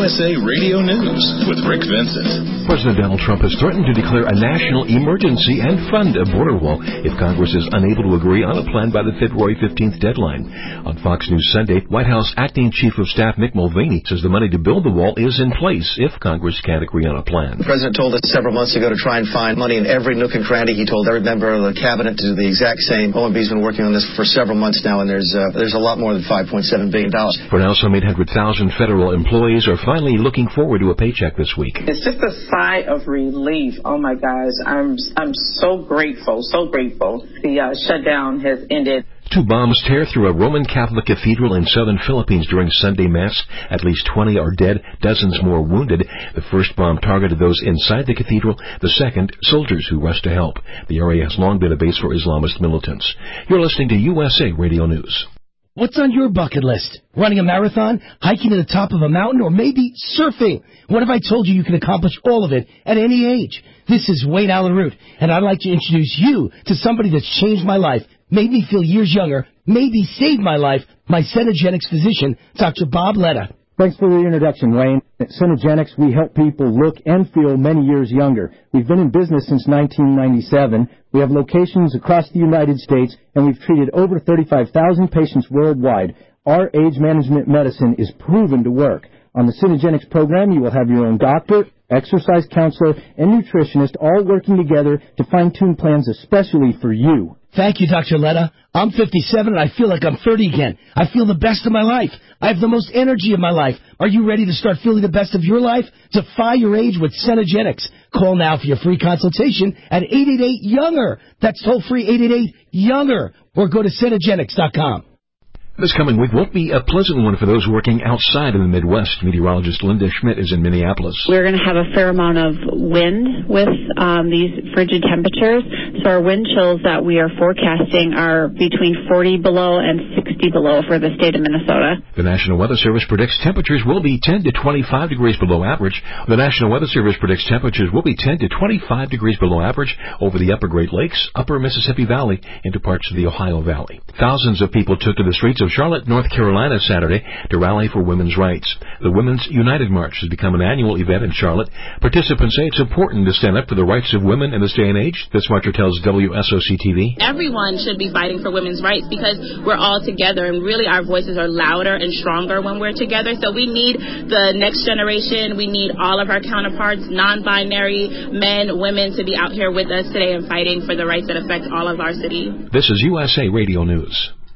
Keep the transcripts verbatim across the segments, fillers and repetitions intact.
S A Radio News with Rick Vincent. President Donald Trump has threatened to declare a national emergency and fund a border wall if Congress is unable to agree on a plan by the February fifteenth deadline. On Fox News Sunday, White House Acting Chief of Staff Mick Mulvaney says the money to build the wall is in place if Congress can't agree on a plan. The President told us several months ago to try and find money in every nook and cranny. He told every member of the cabinet to do the exact same. O M B's been working on this for several months now, and there's uh, there's a lot more than five point seven billion dollars. For now, some eight hundred thousand federal employees are finally looking forward to a paycheck this week. It's just a sigh of relief. Oh my gosh, I'm I'm so grateful, so grateful. The uh, shutdown has ended. Two bombs tear through a Roman Catholic cathedral in southern Philippines during Sunday Mass. At least twenty are dead, dozens more wounded. The first bomb targeted those inside the cathedral, the second, soldiers who rushed to help. The area has long been a base for Islamist militants. You're listening to U S A Radio News. What's on your bucket list? Running a marathon, hiking to the top of a mountain, or maybe surfing? What if I told you you can accomplish all of it at any age? This is Wayne Allen Root, and I'd like to introduce you to somebody that's changed my life, made me feel years younger, maybe saved my life, my Cenegenics physician, Doctor Bob Letta. Thanks for the introduction, Wayne. At Cenegenics, we help people look and feel many years younger. We've been in business since nineteen ninety-seven. We have locations across the United States, and we've treated over thirty-five thousand patients worldwide. Our age management medicine is proven to work. On the Cenegenics program, you will have your own doctor, exercise counselor, and nutritionist all working together to fine-tune plans especially for you. Thank you, Doctor Letta. I'm fifty-seven and I feel like I'm thirty again. I feel the best of my life. I have the most energy of my life. Are you ready to start feeling the best of your life? Defy your age with Cenegenics. Call now for your free consultation at eight eight eight, younger. That's toll free eight eight eight, younger. Or go to Cenegenics dot com. This coming week won't be a pleasant one for those working outside in the Midwest. Meteorologist Linda Schmidt is in Minneapolis. We're going to have a fair amount of wind with um, these frigid temperatures. So our wind chills that we are forecasting are between forty below and sixty below for the state of Minnesota. The National Weather Service predicts temperatures will be ten to twenty-five degrees below average. The National Weather Service predicts temperatures will be ten to twenty-five degrees below average over the upper Great Lakes, upper Mississippi Valley, into parts of the Ohio Valley. Thousands of people took to the streets of Charlotte, North Carolina Saturday to rally for women's rights. The Women's United March has become an annual event in Charlotte. Participants say it's important to stand up for the rights of women in this day and age. This marcher tells W S O C T V. Everyone should be fighting for women's rights because we're all together, and really our voices are louder and stronger when we're together. So we need the next generation. We need all of our counterparts, non-binary men, women, to be out here with us today and fighting for the rights that affect all of our city. This is U S A Radio News.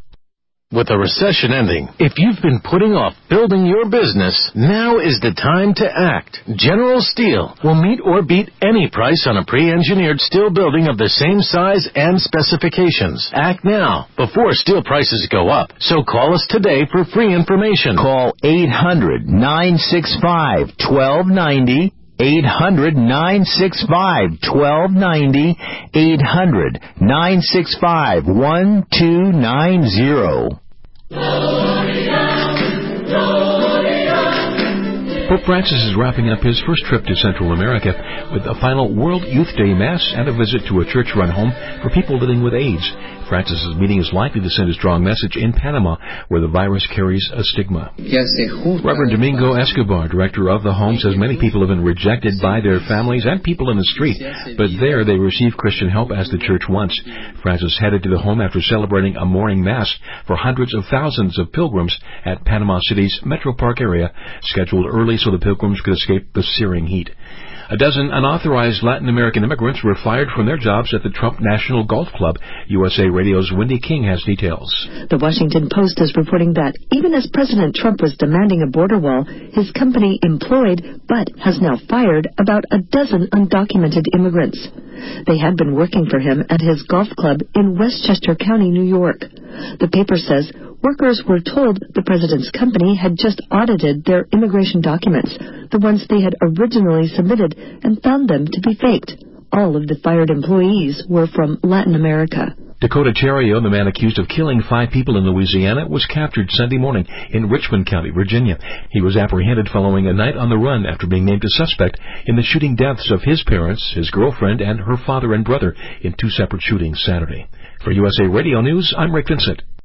With the recession ending, if you've been putting off building your business, now is the time to act. General Steel will meet or beat any price on a pre-engineered steel building of the same size and specifications. Act now, before steel prices go up. So call us today for free information. Call eight hundred, nine six five, one two nine zero. eight hundred, nine six five, one two nine zero. eight hundred, nine six five, one two nine zero. Pope Francis is wrapping up his first trip to Central America with a final World Youth Day Mass and a visit to a church-run home for people living with AIDS. Francis's meeting is likely to send a strong message in Panama, where the virus carries a stigma. Reverend Domingo Escobar, director of the home, says many people have been rejected by their families and people in the street, but there they receive Christian help as the church wants. Francis headed to the home after celebrating a morning mass for hundreds of thousands of pilgrims at Panama City's Metro Park area, scheduled early so the pilgrims could escape the searing heat. A dozen unauthorized Latin American immigrants were fired from their jobs at the Trump National Golf Club. U S A Radio's Wendy King has details. The Washington Post is reporting that even as President Trump was demanding a border wall, his company employed, but has now fired, about a dozen undocumented immigrants. They had been working for him at his golf club in Westchester County, New York. The paper says workers were told the president's company had just audited their immigration documents, the ones they had originally submitted, and found them to be faked. All of the fired employees were from Latin America. Dakota Terrio, the man accused of killing five people in Louisiana, was captured Sunday morning in Richmond County, Virginia. He was apprehended following a night on the run after being named a suspect in the shooting deaths of his parents, his girlfriend, and her father and brother in two separate shootings Saturday. For U S A Radio News, I'm Rick Vincent.